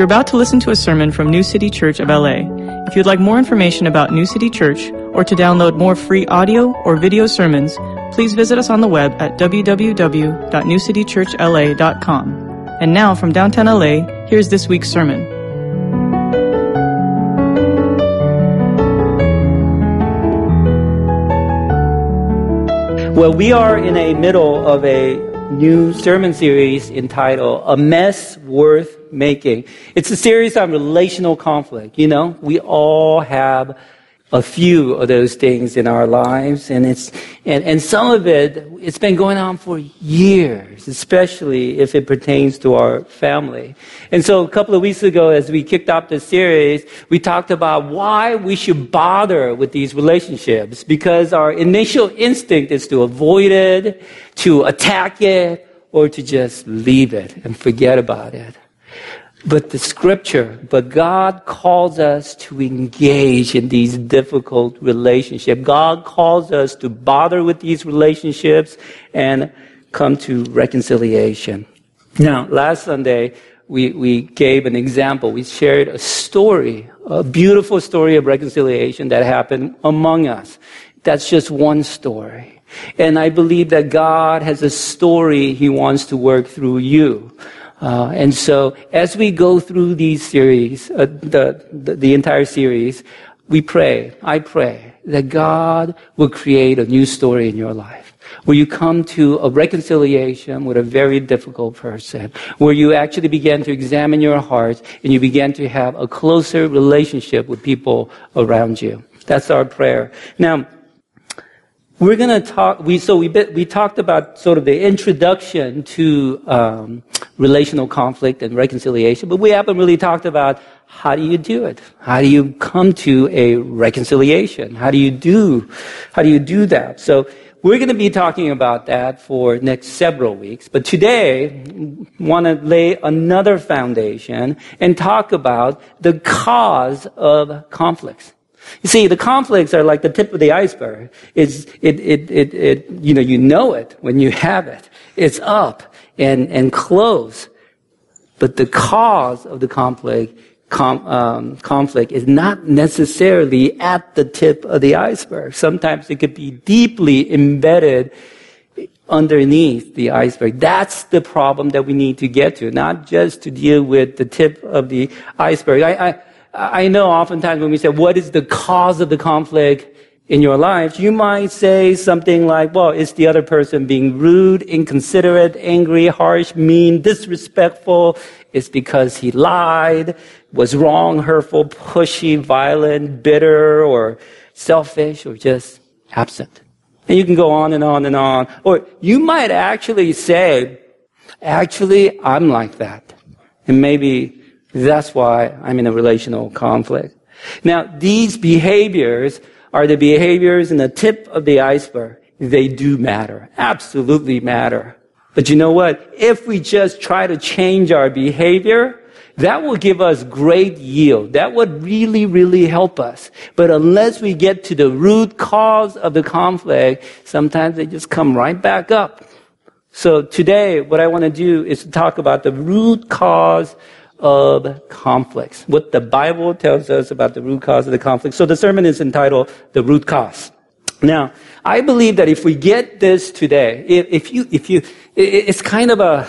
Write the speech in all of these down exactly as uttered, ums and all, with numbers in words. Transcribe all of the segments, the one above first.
You're about to listen to a sermon from New City Church of L A. If you'd like more information about New City Church or to download more free audio or video sermons, please visit us on the web at w w w dot new city church l a dot com. And now from downtown L A, here's this week's sermon. Well, we are in a middle of a new sermon series entitled A Mess Worth Making. It's a series on relational conflict. You know, we all have a few of those things in our lives, and it's and, and some of it, it's been going on for years, especially if it pertains to our family. And so a couple of weeks ago, as we kicked off this series, we talked about why we should bother with these relationships, because our initial instinct is to avoid it, to attack it, or to just leave it and forget about it. But the scripture, but God calls us to engage in these difficult relationships. God calls us to bother with these relationships and come to reconciliation. Now, last Sunday, we, we gave an example. We shared a story, a beautiful story of reconciliation that happened among us. That's just one story. And I believe that God has a story He wants to work through you. Uh, and so, as we go through these series, uh, the, the the entire series, we pray, I pray, that God will create a new story in your life, where you come to a reconciliation with a very difficult person, where you actually begin to examine your heart, and you begin to have a closer relationship with people around you. That's our prayer. Now, we're going to talk, we, so we, we talked about sort of the introduction to, um, relational conflict and reconciliation, but we haven't really talked about how do you do it? How do you come to a reconciliation? How do you do, how do you do that? So we're going to be talking about that for next several weeks, but today want to lay another foundation and talk about the cause of conflicts. You see, the conflicts are like the tip of the iceberg. It's, it, it, it, it, you know, you know it when you have it. It's up and, and close. But the cause of the conflict, com, um, conflict is not necessarily at the tip of the iceberg. Sometimes it could be deeply embedded underneath the iceberg. That's the problem that we need to get to, not just to deal with the tip of the iceberg. I, I, I know oftentimes when we say, what is the cause of the conflict in your life, you might say something like, well, it's the other person being rude, inconsiderate, angry, harsh, mean, disrespectful. It's because he lied, was wrong, hurtful, pushy, violent, bitter, or selfish, or just absent. And you can go on and on and on. Or you might actually say, actually, I'm like that. And maybe that's why I'm in a relational conflict. Now, these behaviors are the behaviors in the tip of the iceberg. They do matter. Absolutely matter. But you know what? If we just try to change our behavior, that will give us great yield. That would really, really help us. But unless we get to the root cause of the conflict, sometimes they just come right back up. So today, what I want to do is to talk about the root cause of conflicts. What the Bible tells us about the root cause of the conflict. So the sermon is entitled The Root Cause. Now, I believe that if we get this today, if, if you, if you, it, it's kind of a,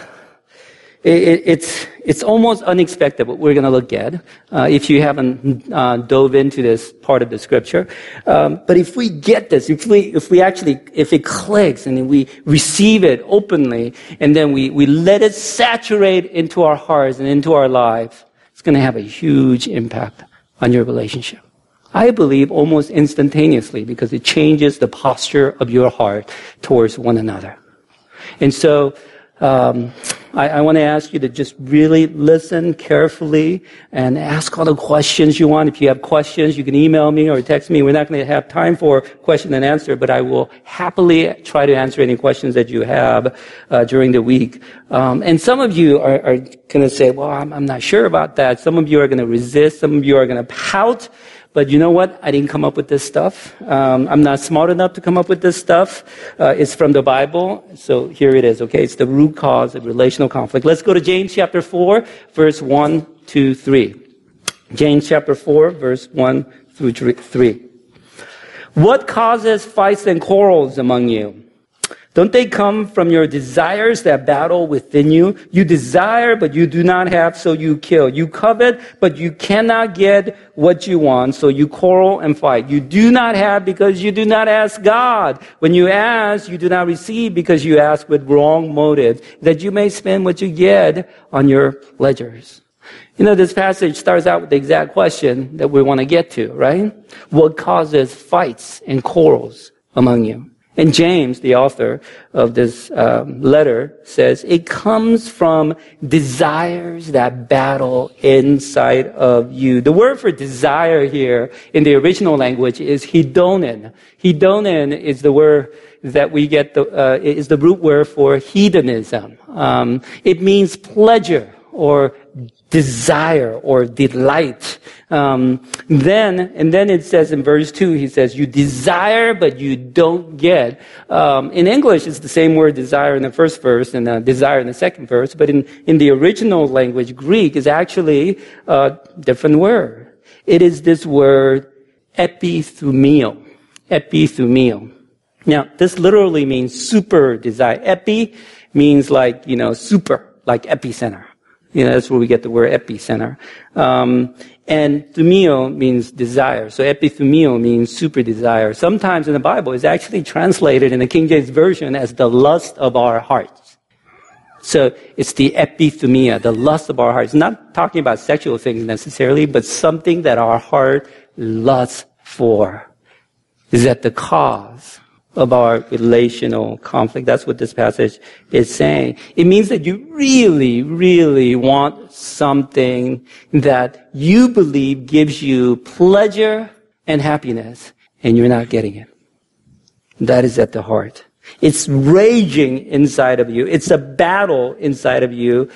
it, it's, it's almost unexpected what we're going to look at, uh, if you haven't, uh, dove into this part of the scripture. Um, but if we get this, if we, if we actually, if it clicks and we receive it openly, and then we, we let it saturate into our hearts and into our lives, it's going to have a huge impact on your relationship. I believe almost instantaneously, because it changes the posture of your heart towards one another. And so, um, I, I want to ask you to just really listen carefully and ask all the questions you want. If you have questions, you can email me or text me. We're not going to have time for question and answer, but I will happily try to answer any questions that you have uh, during the week. Um, and some of you are, are going to say, well, I'm, I'm not sure about that. Some of you are going to resist. Some of you are going to pout. But you know what? I didn't come up with this stuff. Um, I'm not smart enough to come up with this stuff. Uh, it's from the Bible. So here it is, okay? It's the root cause of relational conflict. Let's go to James chapter four, verse one, two, three. James chapter four, verse one through three. What causes fights and quarrels among you? Don't they come from your desires that battle within you? You desire, but you do not have, so you kill. You covet, but you cannot get what you want, so you quarrel and fight. You do not have because you do not ask God. When you ask, you do not receive because you ask with wrong motives, that you may spend what you get on your pleasures. You know, this passage starts out with the exact question that we want to get to, right? What causes fights and quarrels among you? And James, the author of this um, letter, says it comes from desires that battle inside of you. The word for desire here in the original language is hedonin. Hedonin is the word that we get, the, uh, is the root word for hedonism. Um, it means pleasure or desire or delight. Um, then, and then it says in verse two, he says, you desire, but you don't get. Um, in English, it's the same word desire in the first verse and uh, desire in the second verse, but in, in the original language, Greek, is actually a different word. It is this word epithumio. Epithumio. Now, this literally means super desire. Epi means like, you know, super, like epicenter. You know, that's where we get the word epicenter. Um, and thumio means desire. So epithumio means super desire. Sometimes in the Bible, it's actually translated in the King James Version as the lust of our hearts. So it's the epithumia, the lust of our hearts. Not talking about sexual things necessarily, but something that our heart lusts for is at the cause of our relational conflict. That's what this passage is saying. It means that you really, really want something that you believe gives you pleasure and happiness, and you're not getting it. That is at the heart. It's raging inside of you. It's a battle inside of you.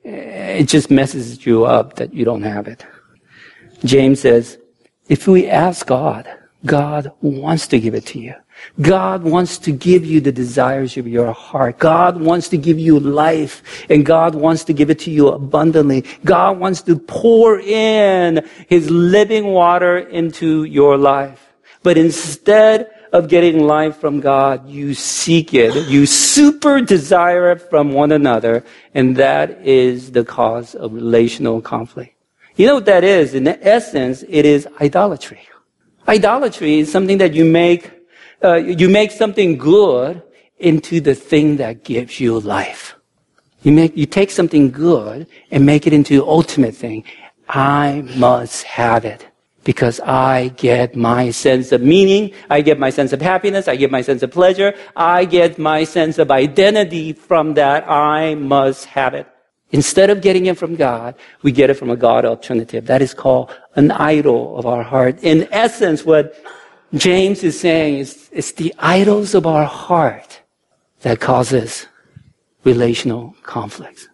It just messes you up that you don't have it. James says, if we ask God, God wants to give it to you. God wants to give you the desires of your heart. God wants to give you life, and God wants to give it to you abundantly. God wants to pour in His living water into your life. But instead of getting life from God, you seek it. You super desire it from one another, and that is the cause of relational conflict. You know what that is? In essence, it is idolatry. Idolatry is something that you make Uh, you make something good into the thing that gives you life. You make, you take something good and make it into the ultimate thing. I must have it because I get my sense of meaning. I get my sense of happiness. I get my sense of pleasure. I get my sense of identity from that. I must have it. Instead of getting it from God, we get it from a God alternative. That is called an idol of our heart. In essence, what James is saying is it's the idols of our heart that causes relational conflicts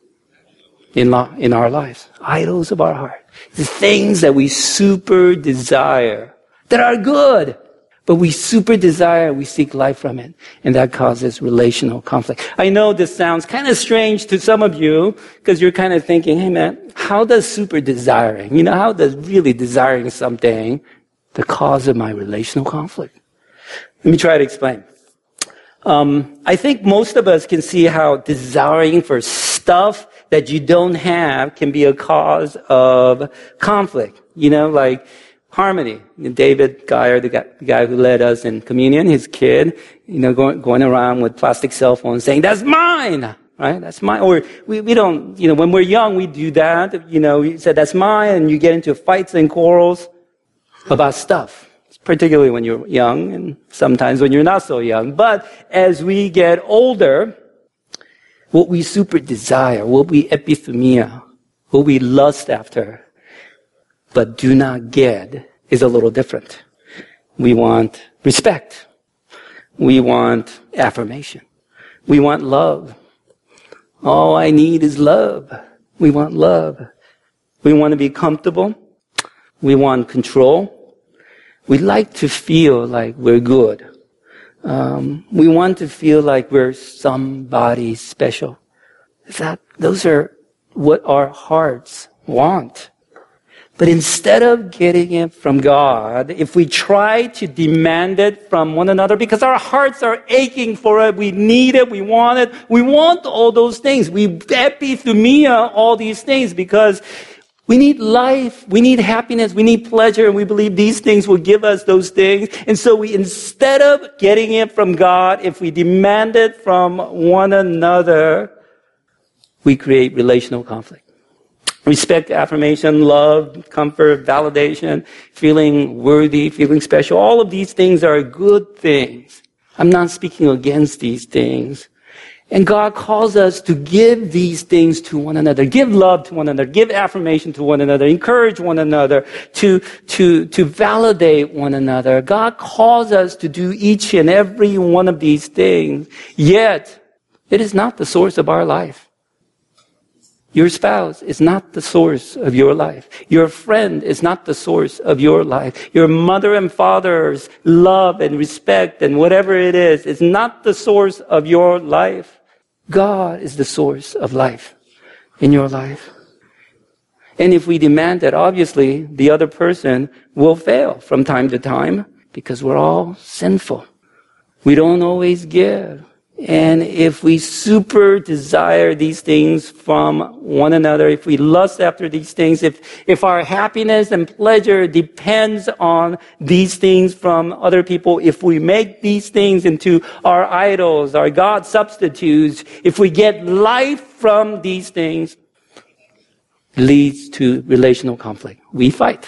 in, lo- in our lives. Idols of our heart. The things that we super desire that are good, but we super desire, we seek life from it, and that causes relational conflict. I know this sounds kind of strange to some of you because you're kind of thinking, hey man, how does super desiring, you know, how does really desiring something the cause of my relational conflict? Let me try to explain. Um, I think most of us can see how desiring for stuff that you don't have can be a cause of conflict. You know, like Harmony. David Geyer, the guy, the guy who led us in communion, his kid, you know, going, going around with plastic cell phones saying, that's mine! Right? That's mine. Or we, we don't, you know, when we're young, we do that. You know, we said, that's mine, and you get into fights and quarrels about stuff, particularly when you're young and sometimes when you're not so young. But as we get older, what we super desire, what we epithumia, what we lust after, but do not get is a little different. We want respect. We want affirmation. We want love. All I need is love. We want love. We want to be comfortable. We want control. We like to feel like we're good. Um, we want to feel like we're somebody special. That, those are what our hearts want. But instead of getting it from God, if we try to demand it from one another, because our hearts are aching for it, we need it, we want it, we want all those things. We epithumia all these things because we need life, we need happiness, we need pleasure, and we believe these things will give us those things. And so we, instead of getting it from God, if we demand it from one another, we create relational conflict. Respect, affirmation, love, comfort, validation, feeling worthy, feeling special. All of these things are good things. I'm not speaking against these things. And God calls us to give these things to one another. Give love to one another. Give affirmation to one another. Encourage one another. To, to, to validate one another. God calls us to do each and every one of these things. Yet, it is not the source of our life. Your spouse is not the source of your life. Your friend is not the source of your life. Your mother and father's love and respect and whatever it is, is not the source of your life. God is the source of life in your life. And if we demand that, obviously, the other person will fail from time to time because we're all sinful. We don't always give. And if we super desire these things from one another, if we lust after these things, if, if our happiness and pleasure depends on these things from other people, if we make these things into our idols, our God substitutes, if we get life from these things, it leads to relational conflict. We fight.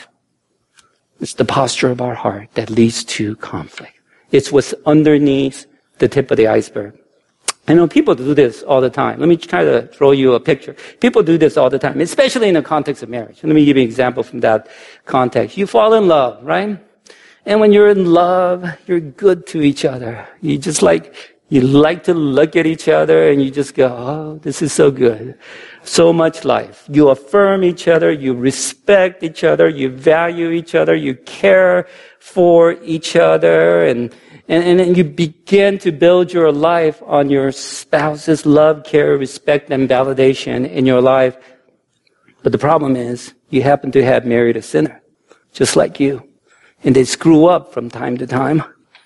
It's the posture of our heart that leads to conflict. It's what's underneath the tip of the iceberg. I know people do this all the time. Let me try to throw you a picture. People do this all the time, especially in the context of marriage. Let me give you an example from that context. You fall in love, right? And when you're in love, you're good to each other. You just like, you like to look at each other and you just go, oh, this is so good. So much life. You affirm each other, you respect each other, you value each other, you care for each other, and And, and then you begin to build your life on your spouse's love, care, respect, and validation in your life. But the problem is, you happen to have married a sinner, just like you. And they screw up from time to time.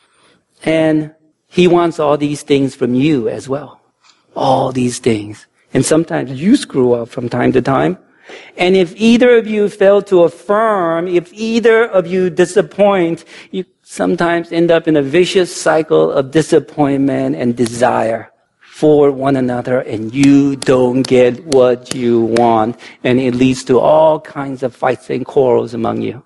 And he wants all these things from you as well. All these things. And sometimes you screw up from time to time. And if either of you fail to affirm, if either of you disappoint, you sometimes end up in a vicious cycle of disappointment and desire for one another, and you don't get what you want, and it leads to all kinds of fights and quarrels among you.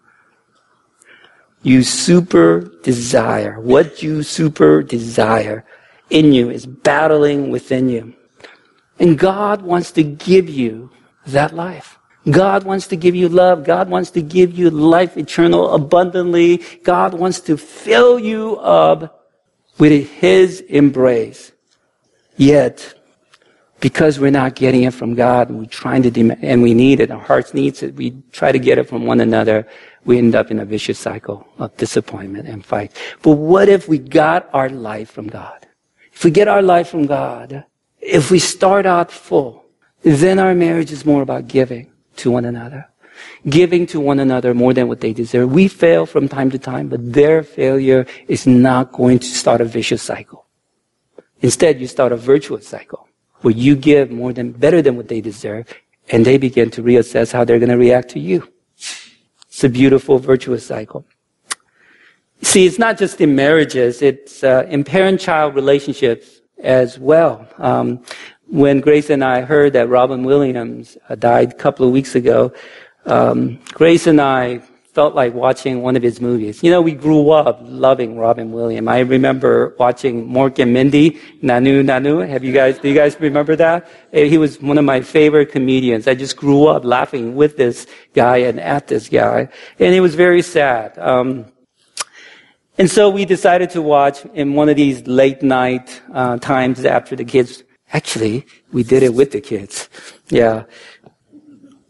You super desire. What you super desire in you is battling within you. And God wants to give you that life. God wants to give you love. God wants to give you life eternal abundantly. God wants to fill you up with His embrace. Yet, because we're not getting it from God, and we're trying to demand, and we need it, our hearts needs it, we try to get it from one another, we end up in a vicious cycle of disappointment and fight. But what if we got our life from God? If we get our life from God, if we start out full, then our marriage is more about giving to one another. Giving to one another more than what they deserve. We fail from time to time, but their failure is not going to start a vicious cycle. Instead, you start a virtuous cycle where you give more than, better than what they deserve, and they begin to reassess how they're going to react to you. It's a beautiful, virtuous cycle. See, it's not just in marriages, it's uh, in parent-child relationships as well. Um, When Grace and I heard that Robin Williams uh, died a couple of weeks ago, um, Grace and I felt like watching one of his movies. You know, we grew up loving Robin Williams. I remember watching Mork and Mindy, Nanu Nanu. Have you guys, do you guys remember that? He was one of my favorite comedians. I just grew up laughing with this guy and at this guy. And it was very sad. Um, and so we decided to watch in one of these late night uh, times after the kids. Actually, we did it with the kids. Yeah.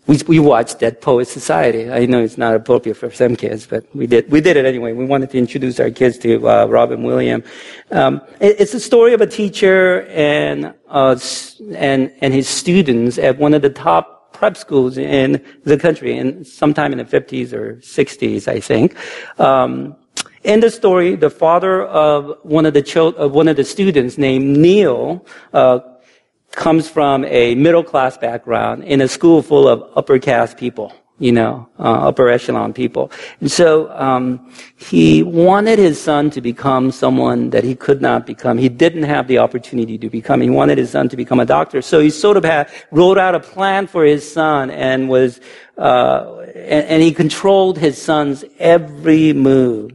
We, we watched Dead Poets Society. I know it's not appropriate for some kids, but we did, we did it anyway. We wanted to introduce our kids to, uh, Robin Williams. Um, it, it's a story of a teacher and, uh, and, and his students at one of the top prep schools in the country, in sometime in the fifties or sixties, I think. Um, in the story, the father of one of the children, of one of the students named Neil, uh, comes from a middle-class background in a school full of upper-caste people, you know, uh, upper echelon people. And so um, he wanted his son to become someone that he could not become. He didn't have the opportunity to become. He wanted his son to become a doctor. So he sort of had, wrote out a plan for his son and was, uh, and, and he controlled his son's every move.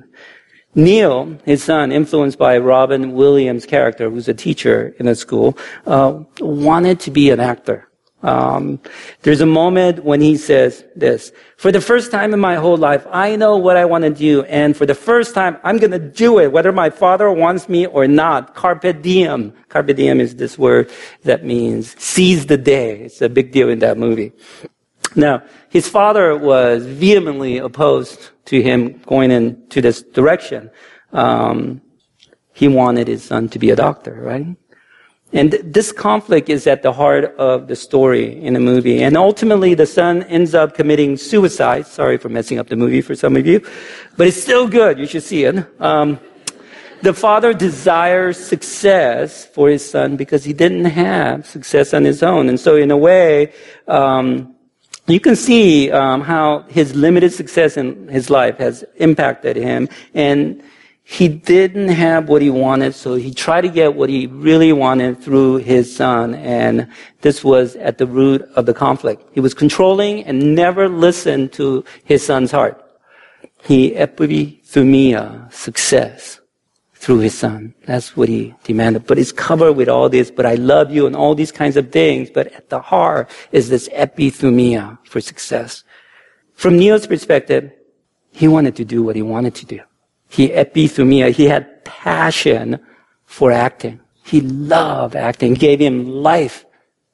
Neil, his son, influenced by Robin Williams' character, who's a teacher in a school, uh, wanted to be an actor. Um, there's a moment when he says this, "For the first time in my whole life, I know what I want to do, and for the first time, I'm going to do it, whether my father wants me or not. Carpe diem." Carpe diem is this word that means seize the day. It's a big deal in that movie. Now, his father was vehemently opposed to him going into this direction. Um, he wanted his son to be a doctor, right? And th- this conflict is at the heart of the story in the movie. And ultimately, the son ends up committing suicide. Sorry for messing up the movie for some of you, but it's still good. You should see it. Um, the father desires success for his son because he didn't have success on his own. And so in a way, um, you can see um, how his limited success in his life has impacted him, and he didn't have what he wanted, so he tried to get what he really wanted through his son, and this was at the root of the conflict. He was controlling and never listened to his son's heart. He epithumia, success, through his son. That's what he demanded. But it's covered with all this, but I love you and all these kinds of things. But at the heart is this epithumia for success. From Neil's perspective, he wanted to do what he wanted to do. He epithumia, he had passion for acting. He loved acting, gave him life.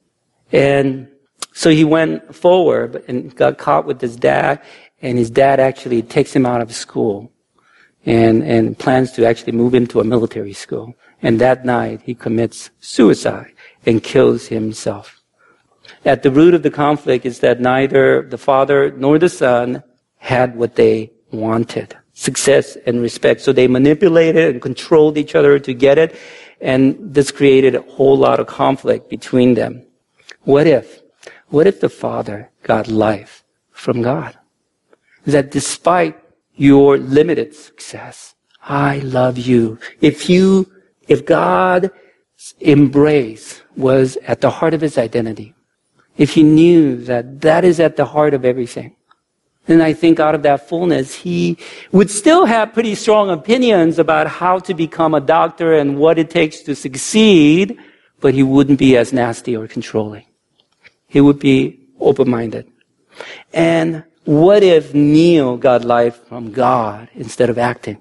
And so he went forward and got caught with his dad, and his dad actually takes him out of school. And, and plans to actually move him to a military school. And that night, he commits suicide and kills himself. At the root of the conflict is that neither the father nor the son had what they wanted, success and respect. So they manipulated and controlled each other to get it, and this created a whole lot of conflict between them. What if? What if the father got life from God? That despite your limited success, I love you. If you, if God's embrace was at the heart of his identity, if he knew that that is at the heart of everything, then I think out of that fullness, he would still have pretty strong opinions about how to become a doctor and what it takes to succeed, but he wouldn't be as nasty or controlling. He would be open-minded. And what if Neil got life from God instead of acting?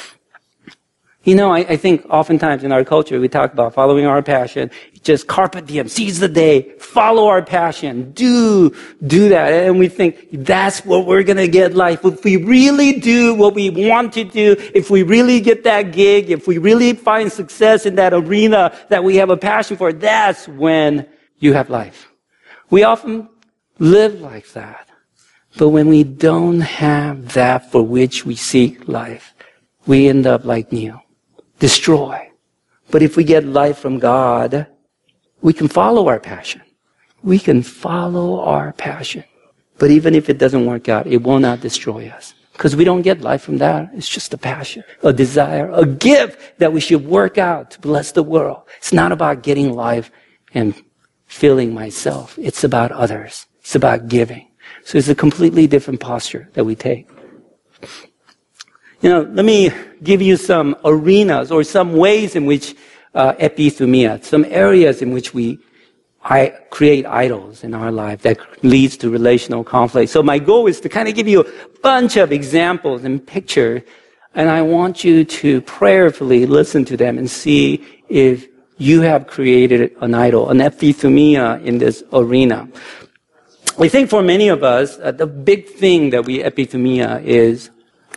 You know, I, I think oftentimes in our culture we talk about following our passion. Just carpe diem, seize the day, follow our passion, do, do that. And we think that's what we're going to get life. If we really do what we want to do, if we really get that gig, if we really find success in that arena that we have a passion for, that's when you have life. We often live like that. But when we don't have that for which we seek life, we end up like Neil, destroy. But if we get life from God, we can follow our passion. We can follow our passion. But even if it doesn't work out, it will not destroy us. Because we don't get life from that. It's just a passion, a desire, a gift that we should work out to bless the world. It's not about getting life and filling myself. It's about others. It's about giving. So it's a completely different posture that we take. You know, let me give you some arenas or some ways in which uh, epithumia, some areas in which we I create idols in our life that leads to relational conflict. So my goal is to kind of give you a bunch of examples and pictures, and I want you to prayerfully listen to them and see if you have created an idol, an epithumia in this arena. I think for many of us, uh, the big thing that we epithumia is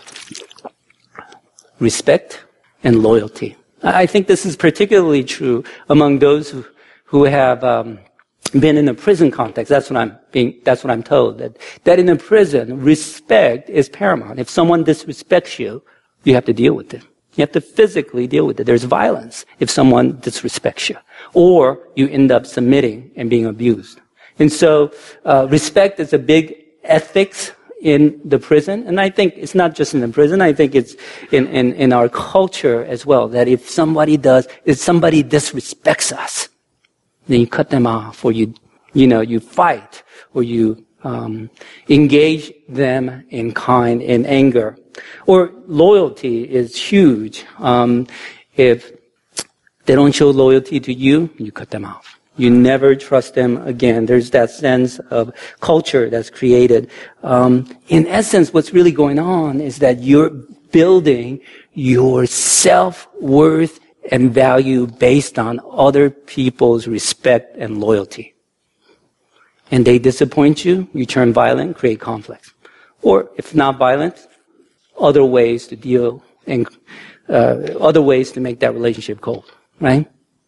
respect and loyalty. I think this is particularly true among those who, who have um, been in a prison context. That's what I'm being. That's what I'm told. That that in a prison, respect is paramount. If someone disrespects you, you have to deal with it. You have to physically deal with it. There's violence if someone disrespects you, or you end up submitting and being abused. And so, uh, respect is a big ethics in the prison. And I think it's not just in the prison. I think it's in, in, in our culture as well, that if somebody does, if somebody disrespects us, then you cut them off, or you, you know, you fight, or you, um, engage them in kind, in anger. Or loyalty is huge. Um, if they don't show loyalty to you, you cut them off. You never trust them again. There's that sense of culture that's created. Um, in essence, what's really going on is that you're building your self-worth and value based on other people's respect and loyalty. And they disappoint you, you turn violent, create conflicts. Or if not violent, other ways to deal and uh, other ways to make that relationship cold, right?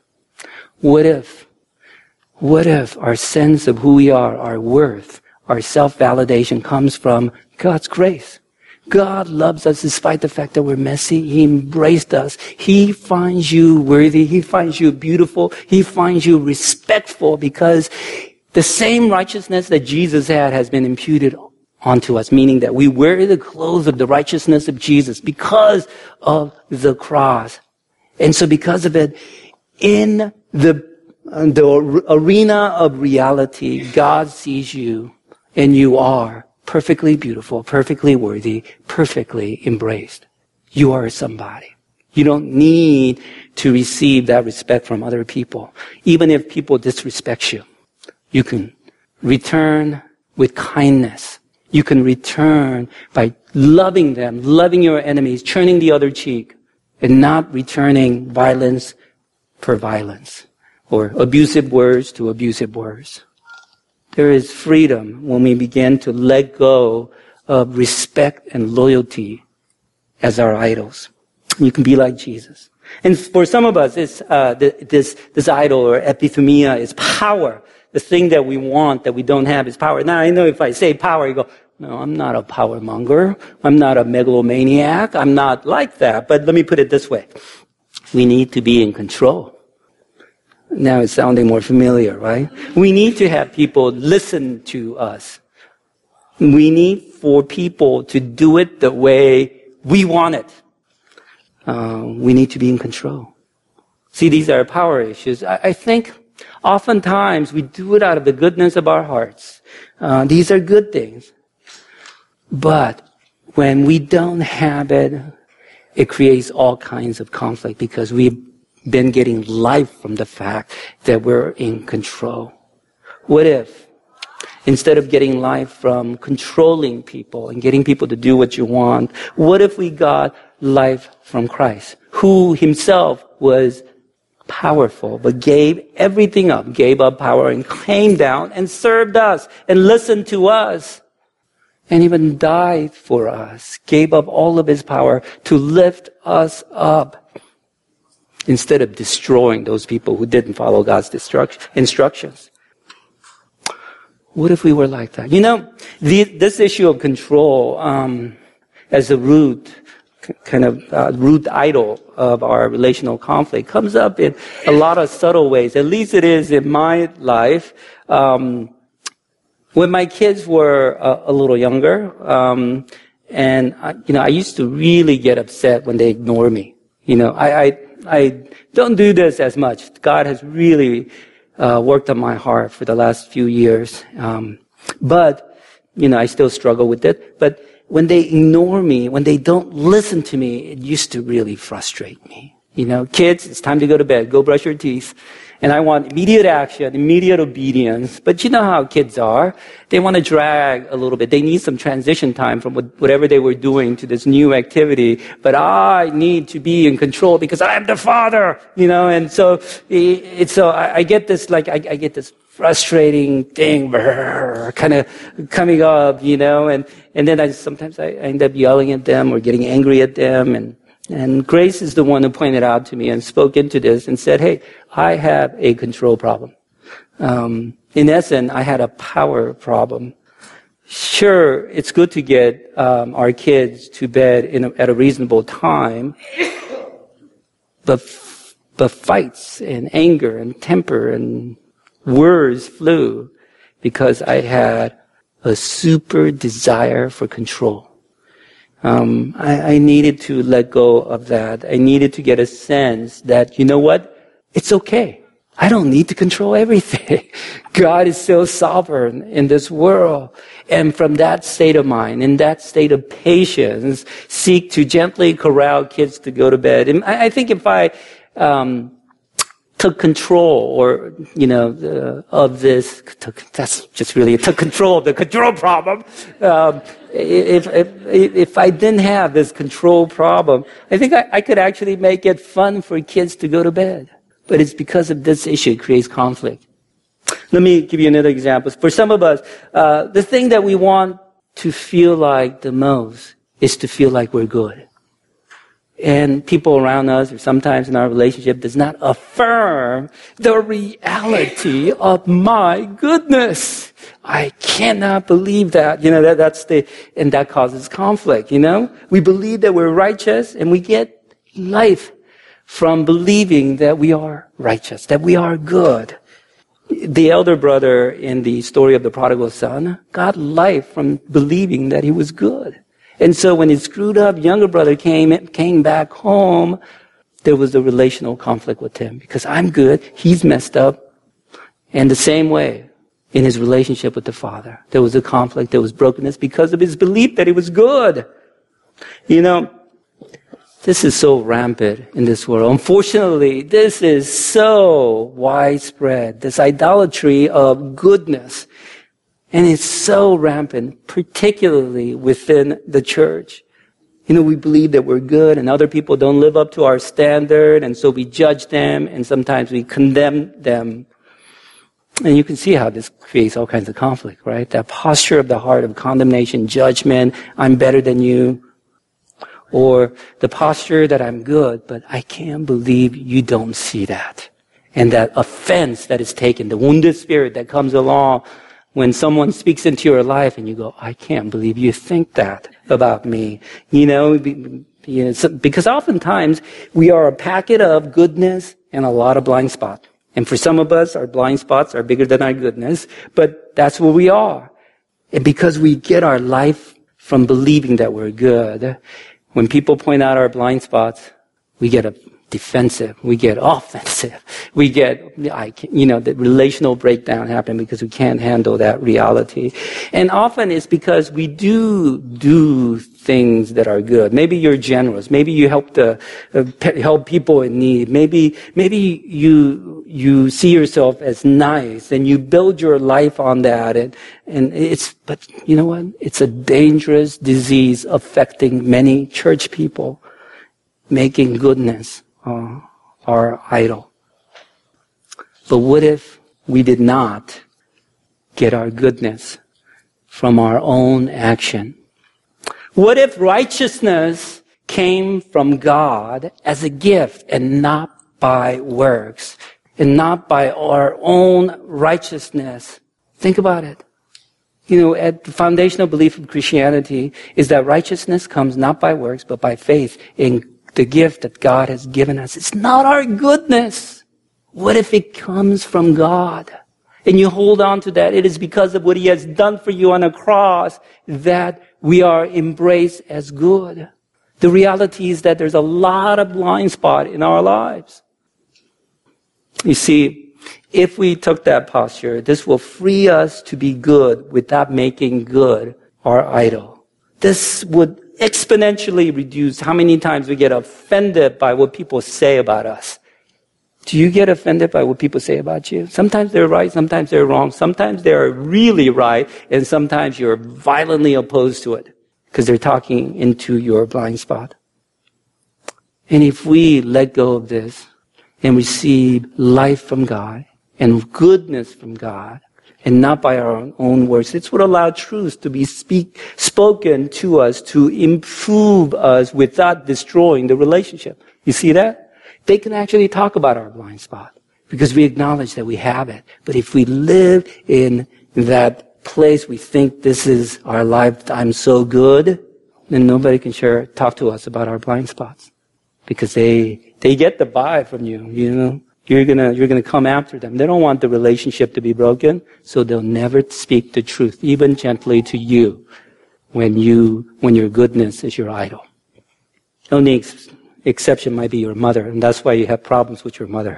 What if What if our sense of who we are, our worth, our self-validation comes from God's grace? God loves us despite the fact that we're messy. He embraced us. He finds you worthy. He finds you beautiful. He finds you respectful because the same righteousness that Jesus had has been imputed onto us, meaning that we wear the clothes of the righteousness of Jesus because of the cross. And so because of it, in the the arena of reality, God sees you, and you are perfectly beautiful, perfectly worthy, perfectly embraced. You are somebody. You don't need to receive that respect from other people. Even if people disrespect you, you can return with kindness. You can return by loving them, loving your enemies, turning the other cheek, and not returning violence for violence, or abusive words to abusive words. There is freedom when we begin to let go of respect and loyalty as our idols. You can be like Jesus. And for some of us, it's, uh, this, this idol or epithumia is power. The thing that we want that we don't have is power. Now, I know if I say power, you go, no, I'm not a power monger. I'm not a megalomaniac. I'm not like that. But let me put it this way. We need to be in control. Now it's sounding more familiar, right? We need to have people listen to us. We need for people to do it the way we want it. Uh, we need to be in control. See, these are power issues. I, I think oftentimes we do it out of the goodness of our hearts. Uh, these are good things. But when we don't have it, it creates all kinds of conflict because we've been getting life from the fact that we're in control. What if, instead of getting life from controlling people and getting people to do what you want, what if we got life from Christ, who himself was powerful, but gave everything up, gave up power and came down and served us and listened to us and even died for us, gave up all of his power to lift us up, instead of destroying those people who didn't follow God's instructions. What if we were like that? You know, the, this issue of control um, as a root, kind of uh, root idol of our relational conflict comes up in a lot of subtle ways. At least it is in my life. Um, when my kids were uh, a little younger, um, and I, you know, I used to really get upset when they ignore me. You know, I, I I don't do this as much. God has really uh, worked on my heart for the last few years. Um, but, you know, I still struggle with it. But when they ignore me, when they don't listen to me, it used to really frustrate me. You know, kids, it's time to go to bed. Go brush your teeth. And I want immediate action, immediate obedience. But you know how kids are. They want to drag a little bit. They need some transition time from whatever they were doing to this new activity. But I need to be in control because I'm the father, you know. And so, it's so I, I get this, like, I, I get this frustrating thing, kind of coming up, you know, and, and then I sometimes I end up yelling at them or getting angry at them. And, and Grace is the one who pointed out to me and spoke into this and said, hey, I have a control problem. Um, in essence, I had a power problem. Sure, it's good to get um, our kids to bed in a, at a reasonable time, but but fights and anger and temper and words flew because I had a super desire for control. Um, I, I needed to let go of that. I needed to get a sense that, you know what? It's okay. I don't need to control everything. God is so sovereign in this world. And from that state of mind, in that state of patience, seek to gently corral kids to go to bed. And I, I think if I um, took control, or you know, uh, of this, took, that's just really took control of the control problem. Um, if, if if I didn't have this control problem, I think I, I could actually make it fun for kids to go to bed. But it's because of this issue it creates conflict. Let me give you another example. For some of us, uh, the thing that we want to feel like the most is to feel like we're good. And people around us, or sometimes in our relationship, does not affirm the reality of my goodness. I cannot believe that. You know, that, that's the, and that causes conflict, you know? We believe that we're righteous, and we get life from believing that we are righteous, that we are good. The elder brother in the story of the prodigal son got life from believing that he was good. And so when his screwed up younger brother came came back home, there was a relational conflict with him because I'm good, he's messed up. And the same way in his relationship with the father, there was a conflict, there was brokenness because of his belief that he was good. You know, this is so rampant in this world. Unfortunately, this is so widespread, this idolatry of goodness. And it's so rampant, particularly within the church. You know, we believe that we're good and other people don't live up to our standard, and so we judge them, and sometimes we condemn them. And you can see how this creates all kinds of conflict, right? That posture of the heart of condemnation, judgment, I'm better than you. Or the posture that I'm good, but I can't believe you don't see that. And that offense that is taken, the wounded spirit that comes along when someone speaks into your life and you go, I can't believe you think that about me. You know, because oftentimes we are a packet of goodness and a lot of blind spots. And for some of us, our blind spots are bigger than our goodness, but that's where we are. And because we get our life from believing that we're good, when people point out our blind spots, we get a defensive, we get offensive, we get, I can, you know, the relational breakdown happen because we can't handle that reality. And often it's because we do do things that are good. Maybe you're generous. Maybe you help the uh, help people in need. Maybe maybe you you see yourself as nice and you build your life on that. And and it's but you know what? It's a dangerous disease affecting many church people, making goodness Uh, our idol. But what if we did not get our goodness from our own action? What if righteousness came from God as a gift and not by works, and not by our own righteousness? Think about it. You know, at the foundational belief of Christianity is that righteousness comes not by works, but by faith in the gift that God has given us. It's not our goodness. What if it comes from God? And you hold on to that. It is because of what He has done for you on the cross that we are embraced as good. The reality is that there's a lot of blind spot in our lives. You see, if we took that posture, this will free us to be good without making good our idol. This would exponentially reduce how many times we get offended by what people say about us. Do you get offended by what people say about you? Sometimes they're right, sometimes they're wrong, sometimes they're really right, and sometimes you're violently opposed to it because they're talking into your blind spot. And if we let go of this and receive life from God and goodness from God, and not by our own, own words. It's what allowed truth to be speak, spoken to us to improve us without destroying the relationship. You see that? They can actually talk about our blind spot because we acknowledge that we have it. But if we live in that place, we think this is our life, I'm so good, then nobody can share, talk to us about our blind spots because they they get the vibe from you, you know. You're gonna, you're gonna come after them. They don't want the relationship to be broken, so they'll never speak the truth, even gently to you, when you, when your goodness is your idol. The only ex- exception might be your mother, and that's why you have problems with your mother.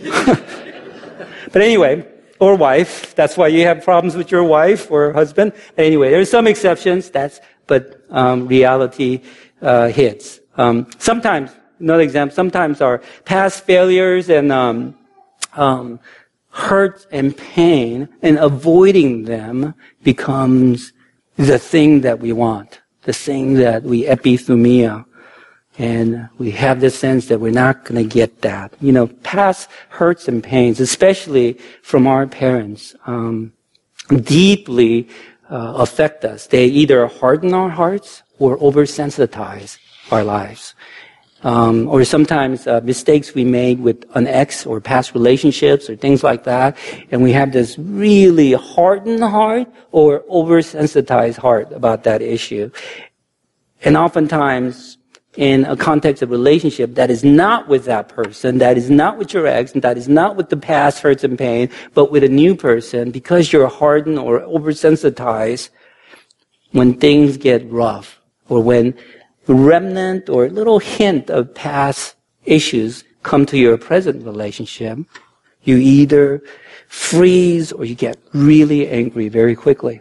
But anyway, or wife, that's why you have problems with your wife or husband. But anyway, there's some exceptions, that's, but, um, reality, uh, hits. Um, sometimes, Another example, sometimes our past failures and um, um, hurt and pain and avoiding them becomes the thing that we want, the thing that we epithumia. And we have this sense that we're not going to get that. You know, past hurts and pains, especially from our parents, um, deeply uh, affect us. They either harden our hearts or oversensitize our lives. Um, or sometimes uh, mistakes we made with an ex or past relationships or things like that, and we have this really hardened heart or oversensitized heart about that issue. And oftentimes, in a context of relationship that is not with that person, that is not with your ex, and that is not with the past hurts and pain, but with a new person, because you're hardened or oversensitized, when things get rough, or when remnant or little hint of past issues come to your present relationship, you either freeze or you get really angry very quickly.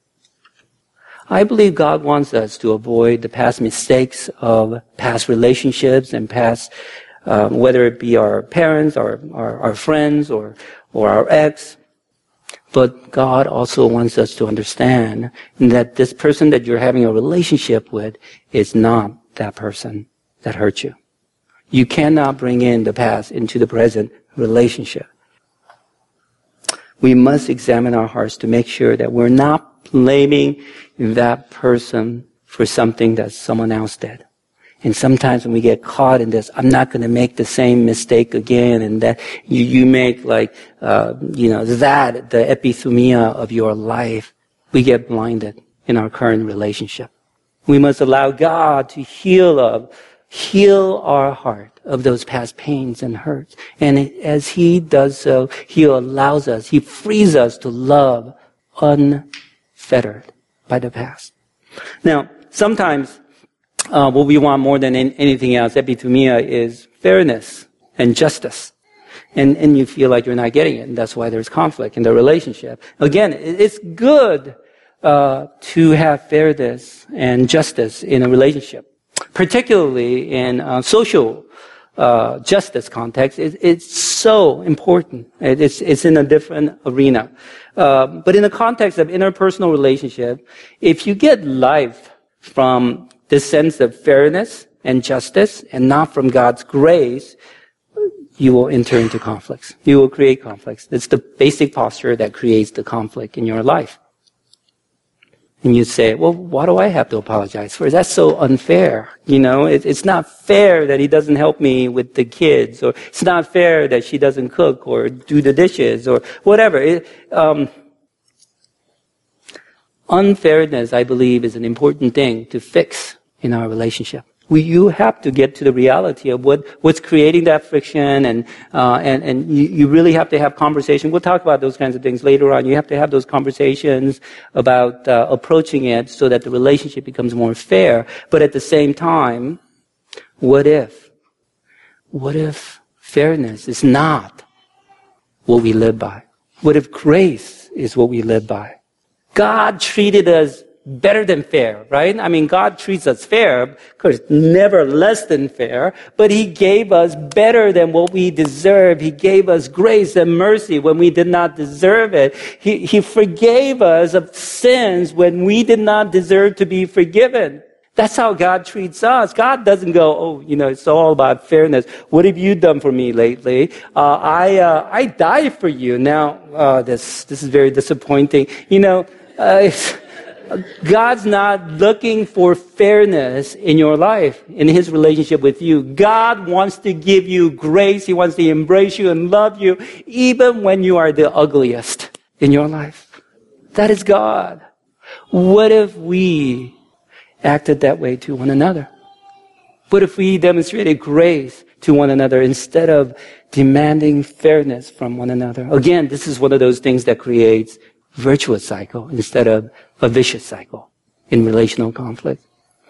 I believe God wants us to avoid the past mistakes of past relationships and past, um, whether it be our parents, our, our, our friends, or, or our ex. But God also wants us to understand that this person that you're having a relationship with is not that person that hurt you. You cannot bring in the past into the present relationship. We must examine our hearts to make sure that we're not blaming that person for something that someone else did. And sometimes when we get caught in this, I'm not going to make the same mistake again, and that you, you make like, uh, you know, that the epithumia of your life, we get blinded in our current relationship. We must allow God to heal of, heal our heart of those past pains and hurts. And as He does so, He allows us, He frees us to love unfettered by the past. Now, sometimes Uh, what we want more than in, anything else, epithumia, is fairness and justice. And, and you feel like you're not getting it, and that's why there's conflict in the relationship. Again, it, it's good uh, to have fairness and justice in a relationship, particularly in uh, social uh, justice context. It, it's so important. It, it's, it's in a different arena. Uh, but in the context of interpersonal relationship, if you get life from this sense of fairness and justice and not from God's grace, you will enter into conflicts. You will create conflicts. It's the basic posture that creates the conflict in your life. And you say, well, why do I have to apologize for? That's so unfair. You know, it, it's not fair that he doesn't help me with the kids, or it's not fair that she doesn't cook or do the dishes or whatever. It, um, unfairness, I believe, is an important thing to fix in our relationship. We, you have to get to the reality of what, what's creating that friction, and, uh, and, and you, you really have to have conversation. We'll talk about those kinds of things later on. You have to have those conversations about, uh, approaching it so that the relationship becomes more fair. But at the same time, what if? What if fairness is not what we live by? What if grace is what we live by? God treated us better than fair, right? I mean, God treats us fair, because never less than fair, but He gave us better than what we deserve. He gave us grace and mercy when we did not deserve it. He, he forgave us of sins when we did not deserve to be forgiven. That's how God treats us. God doesn't go, oh, you know, it's all about fairness. What have you done for me lately? Uh, I, uh, I died for you. Now, uh, this, this is very disappointing. You know, uh, God's not looking for fairness in your life, in His relationship with you. God wants to give you grace. He wants to embrace you and love you, even when you are the ugliest in your life. That is God. What if we acted that way to one another? What if we demonstrated grace to one another instead of demanding fairness from one another? Again, this is one of those things that creates virtuous cycle instead of a vicious cycle in relational conflict.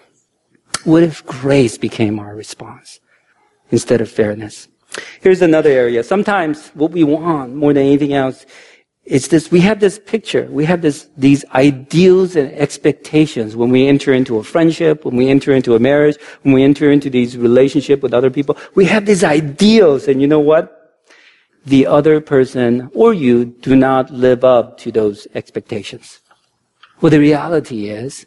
What if grace became our response instead of fairness? Here's another area. Sometimes what we want more than anything else is this, we have this picture, we have this, these ideals and expectations when we enter into a friendship, when we enter into a marriage, when we enter into these relationships with other people. We have these ideals, and you know what? The other person or you do not live up to those expectations. Well, the reality is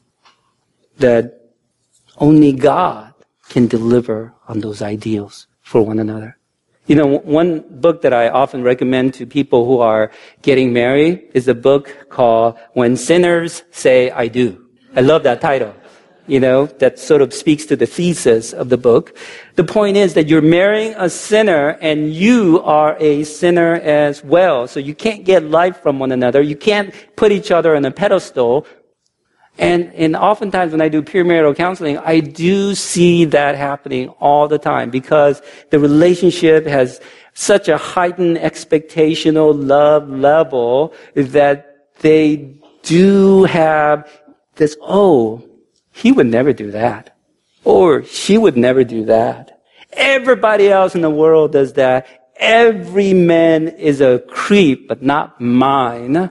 that only God can deliver on those ideals for one another. You know, one book that I often recommend to people who are getting married is a book called When Sinners Say I Do. I love that title. You know, that sort of speaks to the thesis of the book. The point is that you're marrying a sinner and you are a sinner as well. So you can't get life from one another. You can't put each other on a pedestal. And, and oftentimes when I do premarital counseling, I do see that happening all the time because the relationship has such a heightened expectational love level that they do have this, oh, he would never do that. Or she would never do that. Everybody else in the world does that. Every man is a creep, but not mine.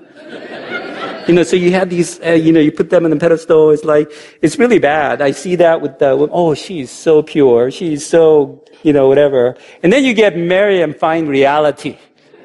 You know, so you have these, uh, you know, you put them on the pedestal. It's like, it's really bad. I see that with, uh, with, oh, she's so pure. She's so, you know, whatever. And then you get married and find reality.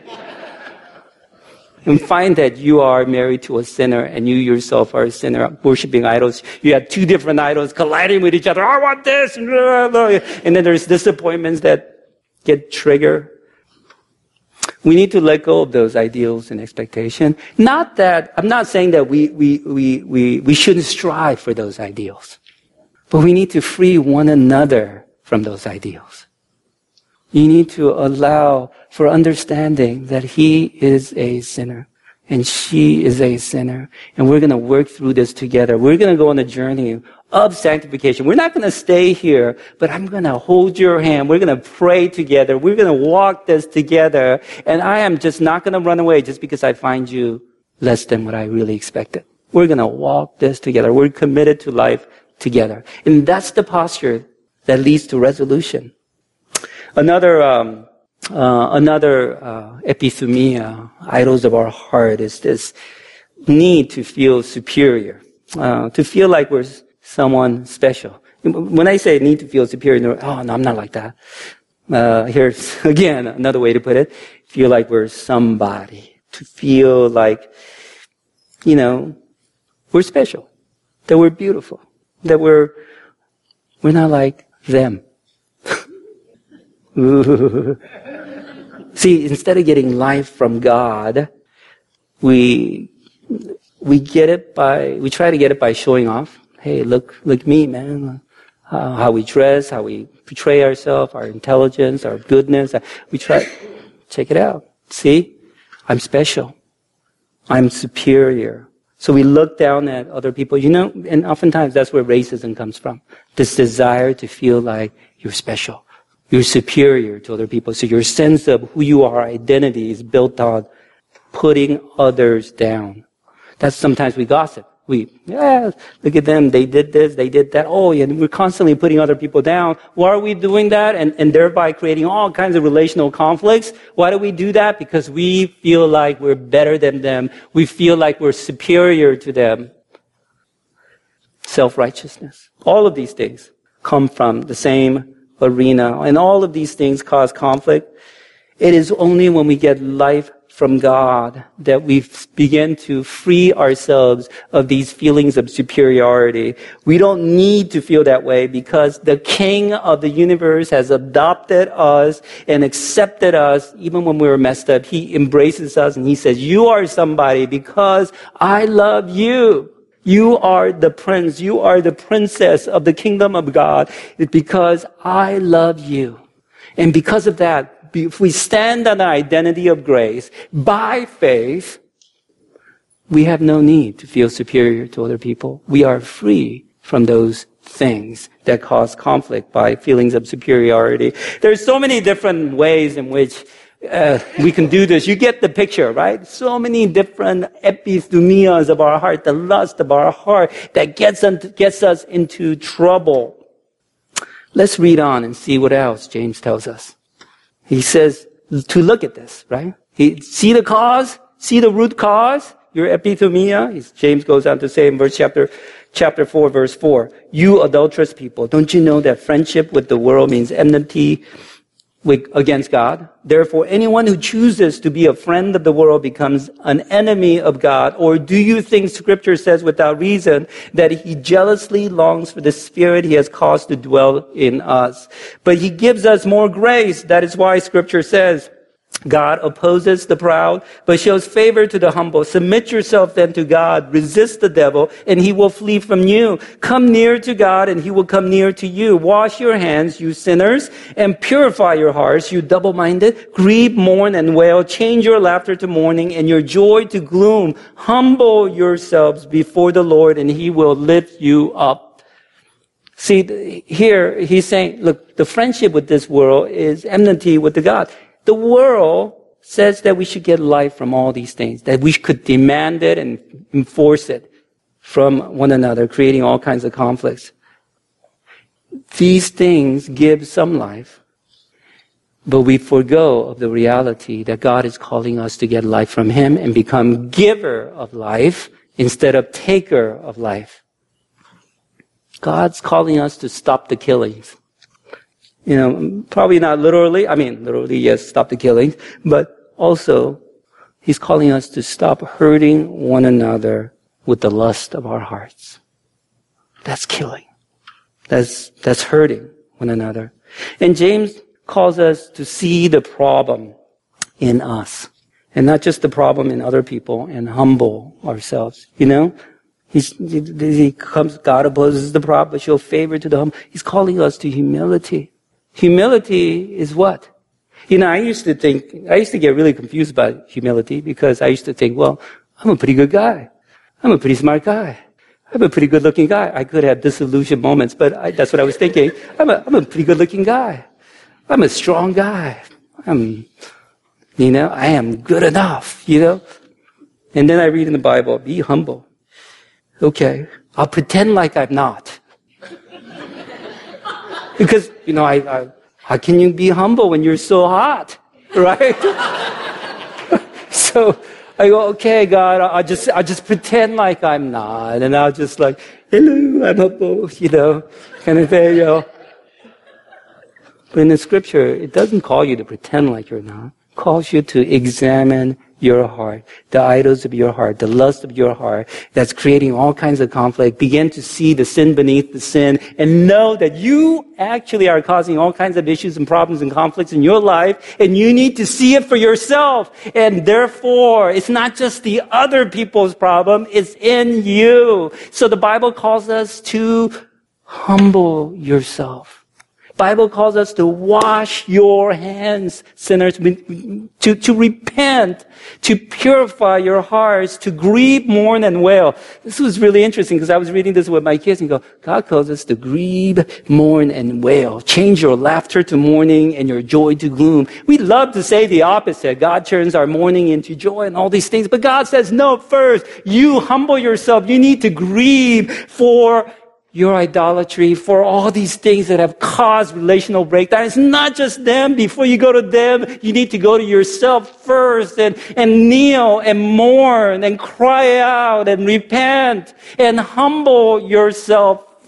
And find that you are married to a sinner and you yourself are a sinner, worshiping idols. You have two different idols colliding with each other. I want this. And then there's disappointments that get triggered. We need to let go of those ideals and expectations. Not that, I'm not saying that we, we, we, we, we shouldn't strive for those ideals. But we need to free one another from those ideals. You need to allow for understanding that he is a sinner and she is a sinner. And we're going to work through this together. We're going to go on a journey of sanctification. We're not going to stay here, but I'm going to hold your hand. We're going to pray together. We're going to walk this together. And I am just not going to run away just because I find you less than what I really expected. We're going to walk this together. We're committed to life together. And that's the posture that leads to resolution. Another, um, uh, another, uh, epithumia, idols of our heart, is this need to feel superior, uh, to feel like we're someone special. When I say need to feel superior, oh, no, I'm not like that. Uh, here's, again, another way to put it. Feel like we're somebody. To feel like, you know, we're special. That we're beautiful. That we're, we're not like them. See, instead of getting life from God, we, we get it by, we try to get it by showing off. Hey, look, look me, man. Uh, how we dress, how we portray ourselves, our intelligence, our goodness. We try, check it out. See? I'm special. I'm superior. So we look down at other people, you know, and oftentimes that's where racism comes from. This desire to feel like you're special. You're superior to other people. So your sense of who you are, identity, is built on putting others down. That's sometimes we gossip. We, yeah, look at them. They did this. They did that. Oh, yeah. We're constantly putting other people down. Why are we doing that? And, and thereby creating all kinds of relational conflicts. Why do we do that? Because we feel like we're better than them. We feel like we're superior to them. Self-righteousness. All of these things come from the same arena. And all of these things cause conflict. It is only when we get life from God that we begin to free ourselves of these feelings of superiority. We don't need to feel that way because the King of the universe has adopted us and accepted us even when we were messed up. He embraces us and he says, you are somebody because I love you. You are the prince. You are the princess of the kingdom of God. It's because I love you. And because of that, if we stand on the identity of grace by faith, we have no need to feel superior to other people. We are free from those things that cause conflict by feelings of superiority. There's so many different ways in which uh, we can do this. You get the picture, right? So many different epithumias of our heart, the lust of our heart that gets, un- gets us into trouble. Let's read on and see what else James tells us. He says to look at this, right? He, see the cause, see the root cause, your epithumia. James goes on to say in verse chapter, chapter four, verse four, you adulterous people, don't you know that friendship with the world means enmity with, against God? Therefore, anyone who chooses to be a friend of the world becomes an enemy of God. Or do you think Scripture says without reason that he jealously longs for the Spirit he has caused to dwell in us? But he gives us more grace. That is why Scripture says, God opposes the proud, but shows favor to the humble. Submit yourself then to God. Resist the devil, and he will flee from you. Come near to God, and he will come near to you. Wash your hands, you sinners, and purify your hearts, you double-minded. Grieve, mourn, and wail. Change your laughter to mourning, and your joy to gloom. Humble yourselves before the Lord, and he will lift you up. See, here he's saying, look, the friendship with this world is enmity with the God. The world says that we should get life from all these things, that we could demand it and enforce it from one another, creating all kinds of conflicts. These things give some life, but we forgo of the reality that God is calling us to get life from him and become giver of life instead of taker of life. God's calling us to stop the killings. You know, probably not literally. I mean, literally, yes, stop the killings. But also, he's calling us to stop hurting one another with the lust of our hearts. That's killing. That's, that's hurting one another. And James calls us to see the problem in us. And not just the problem in other people, and humble ourselves. You know? He's, he comes, God opposes the proud, but show favor to the humble. He's calling us to humility. Humility is what? You know, I used to think, I used to get really confused about humility because I used to think, well, I'm a pretty good guy. I'm a pretty smart guy. I'm a pretty good looking guy. I could have disillusioned moments, but I, that's what I was thinking. I'm a, I'm a pretty good looking guy. I'm a strong guy. I'm, you know, I am good enough, you know? And then I read in the Bible, be humble. Okay, I'll pretend like I'm not. Because, you know, I, I, how can you be humble when you're so hot, right? So I go, okay, God, I'll just, I'll just pretend like I'm not, and I'll just like, hello, I'm humble, you know, kind of thing, you know. But in the Scripture, it doesn't call you to pretend like you're not. It calls you to examine your heart, the idols of your heart, the lust of your heart that's creating all kinds of conflict. Begin to see the sin beneath the sin and know that you actually are causing all kinds of issues and problems and conflicts in your life, and you need to see it for yourself. And therefore, it's not just the other people's problem, it's in you. So the Bible calls us to humble yourself. Bible calls us to wash your hands, sinners, to, to repent, to purify your hearts, to grieve, mourn, and wail. This was really interesting because I was reading this with my kids and go, God calls us to grieve, mourn, and wail. Change your laughter to mourning and your joy to gloom. We love to say the opposite. God turns our mourning into joy and all these things. But God says, no, first, you humble yourself. You need to grieve for your idolatry, for all these things that have caused relational breakdown. It's not just them. Before you go to them, you need to go to yourself first and, and kneel and mourn and cry out and repent and humble yourself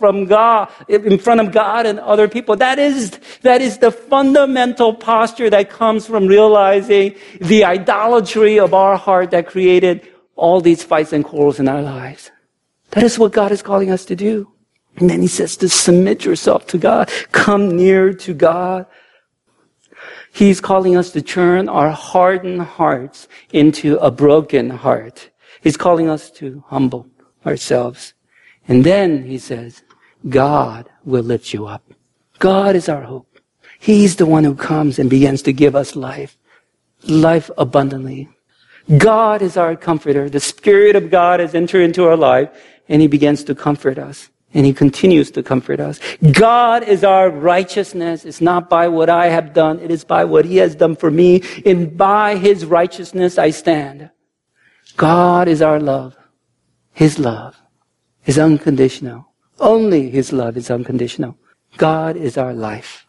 from God, in front of God and other people. That is, that is the fundamental posture that comes from realizing the idolatry of our heart that created all these fights and quarrels in our lives. That is what God is calling us to do. And then he says to submit yourself to God. Come near to God. He's calling us to turn our hardened hearts into a broken heart. He's calling us to humble ourselves. And then he says, God will lift you up. God is our hope. He's the one who comes and begins to give us life, life abundantly. God is our comforter. The Spirit of God has entered into our life, and he begins to comfort us. And he continues to comfort us. God is our righteousness. It's not by what I have done. It is by what he has done for me. And by his righteousness I stand. God is our love. His love is unconditional. Only his love is unconditional. God is our life.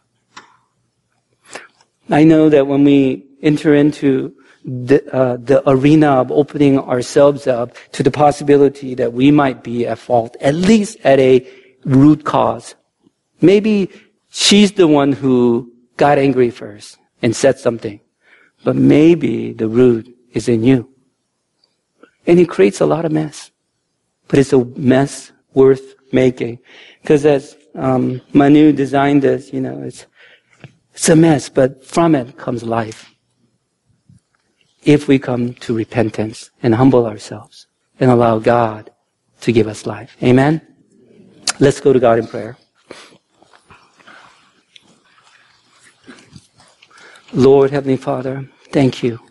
I know that when we enter into The, uh, the arena of opening ourselves up to the possibility that we might be at fault, at least at a root cause. Maybe she's the one who got angry first and said something, but maybe the root is in you. And it creates a lot of mess, but it's a mess worth making. Because as um, Manu designed this, you know, it's it's a mess, but from it comes life. If we come to repentance and humble ourselves and allow God to give us life. Amen? Let's go to God in prayer. Lord, Heavenly Father, thank you.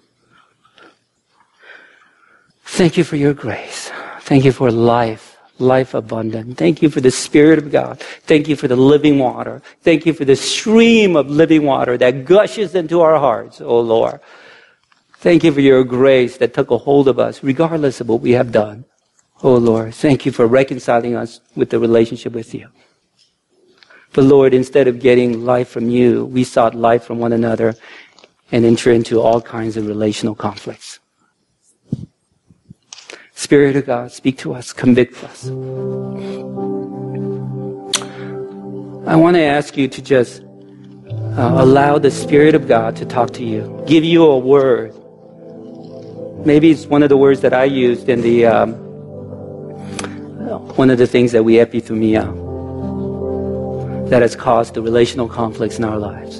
Thank you for your grace. Thank you for life, life abundant. Thank you for the Spirit of God. Thank you for the living water. Thank you for the stream of living water that gushes into our hearts, oh Lord. Thank you for your grace that took a hold of us, regardless of what we have done. Oh, Lord, thank you for reconciling us with the relationship with you. But, Lord, instead of getting life from you, we sought life from one another and enter into all kinds of relational conflicts. Spirit of God, speak to us, convict us. I want to ask you to just uh, allow the Spirit of God to talk to you, give you a word. Maybe it's one of the words that I used in the, um, one of the things that we epithumia that has caused the relational conflicts in our lives.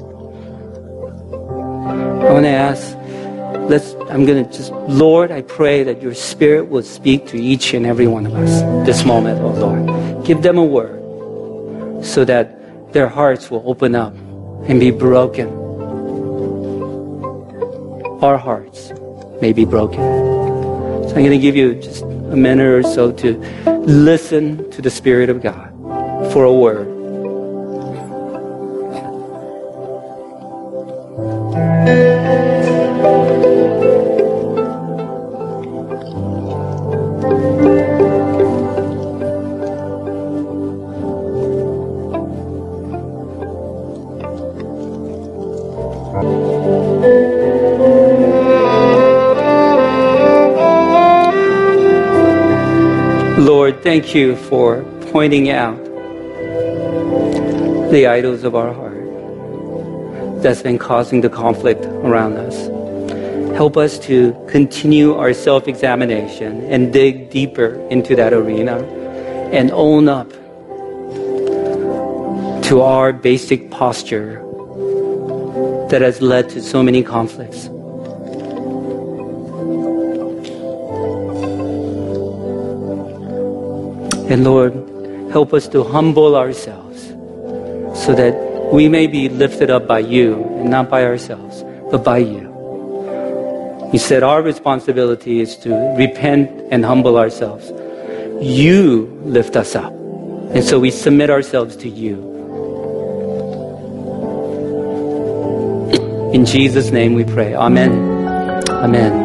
I want to ask, let's, I'm going to just, Lord, I pray that your Spirit will speak to each and every one of us this moment, oh Lord. Give them a word so that their hearts will open up and be broken. Our hearts may be broken. So I'm going to give you just a minute or so to listen to the Spirit of God for a word. Lord, thank you for pointing out the idols of our heart that's been causing the conflict around us. Help us to continue our self-examination and dig deeper into that arena and own up to our basic posture that has led to so many conflicts. And Lord, help us to humble ourselves so that we may be lifted up by you and not by ourselves, but by you. You said our responsibility is to repent and humble ourselves. You lift us up. And so we submit ourselves to you. In Jesus' name we pray. Amen. Amen.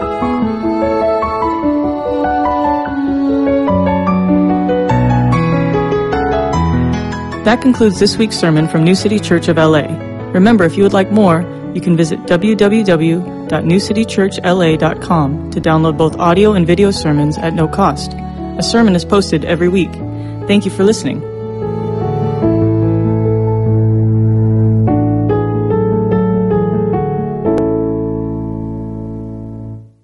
That concludes this week's sermon from New City Church of L A. Remember, if you would like more, you can visit w w w dot new city church l a dot com to download both audio and video sermons at no cost. A sermon is posted every week. Thank you for listening.